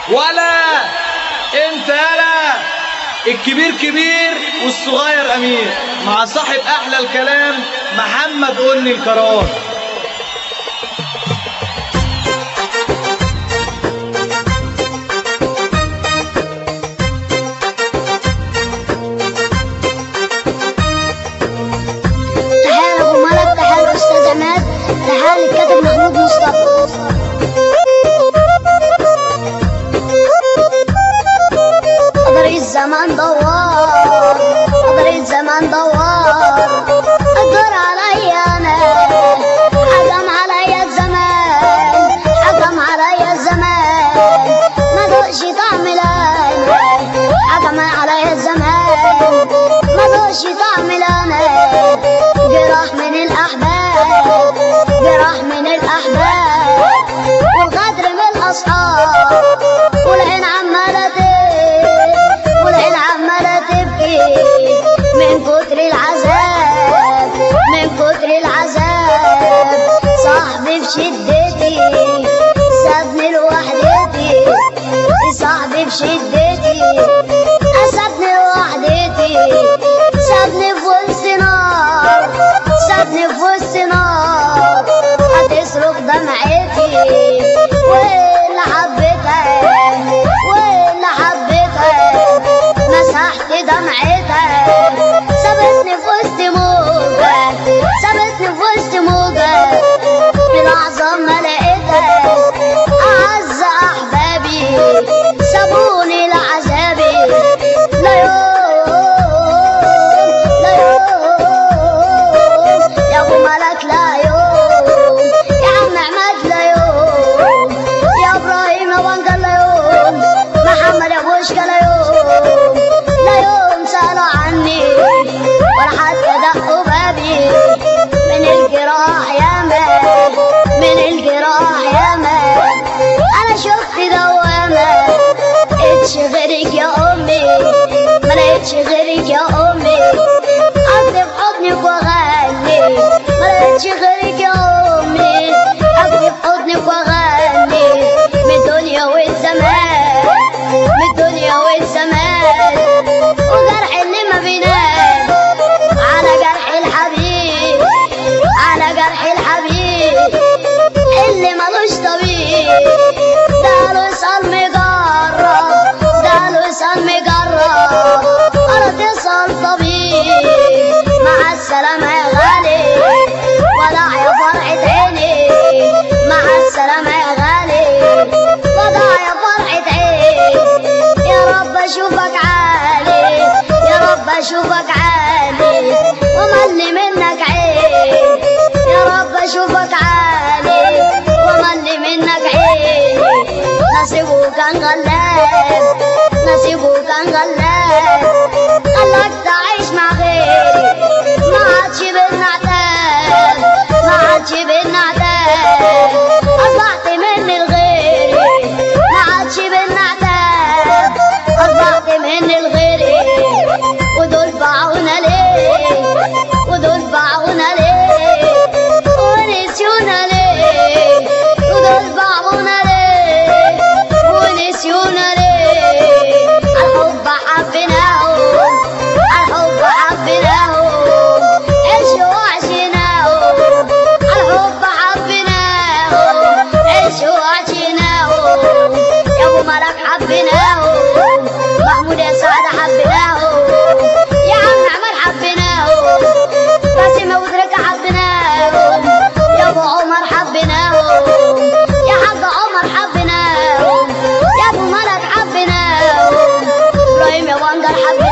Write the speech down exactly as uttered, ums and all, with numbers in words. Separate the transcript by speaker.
Speaker 1: ولا انت يالا الكبير كبير والصغير امير، مع صاحب احلى الكلام محمد قولني الكرار.
Speaker 2: تحية لابو ملك، تحية للاستاذ عماد، تحية للكاتب محمود مصطفى. قدر الزمان دوار، قدر الزمان دوار، قدر عليا انا، حكم عليا الزمان، حكم عليا الزمان، ما دوقش طعم الانا، حكم عليا الزمان، ما دوقش طعم الانا، جراح من الاحباب، جراح من الاحباب، والغدر من الاصحاب، والعين عماله والعين عماله تبكي من كتر العذاب، من كتر العذاب، صاحبي في شدتي سابني لوحدتي، صاحبي في شدتي سابني لوحدتي، سابني في وسط نار، سابني في وسط نار، هتصرخ دمعتي واللي حبيتها واللي حبيتها مسحت دمعتها، سابتني في وسط موجة، سابتني في وسط موجة، في لحظة ما لقيتها أعز أحبابي سابوني لعذابي، لا يوم لا يوم يا أبو ملك، لا يوم يا عم عماد، لا يوم يا إبراهيم يا وانجل، لا يوم محمد يا بوشكا، لا يوم لا يوم سألوا عني ولا حتى دقوا بابي، من الجراح ياما، من الجراح ياما، أنا شفت دوامة، لقيتش غيرك يا أمي، ما لقيتش غيرك يا أمي، أقف في حضنك وأغني، ما لقيتش غيرك يا أمي، أقف في حضنك وأغني، من الدنيا والزمان، من الدنيا والزمان، وجرح اللي ما بينام على جرح الحبيب، على جرح الحبيب اللي ملوش طبيب، ده له صال مجرب، ده له صال مجرب، ولا تصل طبيب، مع السلامة يا غالي، وضع يا فرحة عيني، مع السلامة يا غالي، وضع يا فرحة عيني، يا رب اشوفك عالي، يا رب اشوفك عالي، وملي منك عين، يا رب اشوفك عالي، وملي منك عين، نصيبه كان غلاب، نصيبه كان غلاب، قالك تعيش مع غيري، ما عادش بينا عتاب، ما عادش بينا عتاب، أصبحت مني لغيري، ما عادش بينا عتاب، أصبحت مني لغيري، ودول باعونا ليه، ودول باعونا ليه، ونسيونا ليه، ودول باعونا ليه، ونسيونا ليه، عالحب حبيناهم، عالحب حبيناهم، عيشوا وعشناهم، عالحب حبيناهم، عيشوا وعشناهم، يا أبو ملك حبيناهم، محمود يا سعد حبيناهم، يا عم عمر حبيناهم، باسم ودركة حبيناهم، يا أبو عمر حبيناهم، يا حاج عمر حبيناهم، يا أبو ملك حبيناهم، إبراهيم يا وانجر حبيناهم.